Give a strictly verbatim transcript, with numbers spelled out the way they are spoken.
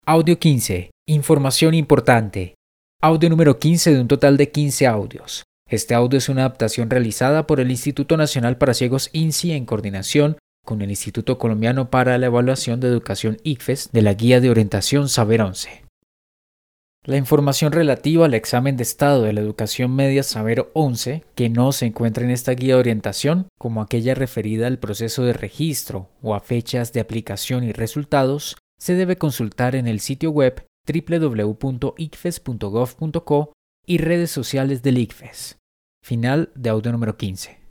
Audio quince. Información importante. Audio número quince de un total de quince audios. Este audio es una adaptación realizada por el Instituto Nacional para Ciegos I N S I en coordinación con el Instituto Colombiano para la Evaluación de Educación I C F E S de la Guía de Orientación Saber once. La información relativa al examen de estado de la educación media Saber once, que no se encuentra en esta guía de orientación, como aquella referida al proceso de registro o a fechas de aplicación y resultados, se debe consultar en el sitio web doble u doble u doble u punto i c f e s punto gov punto co y redes sociales del I C F E S. Final de audio número quince.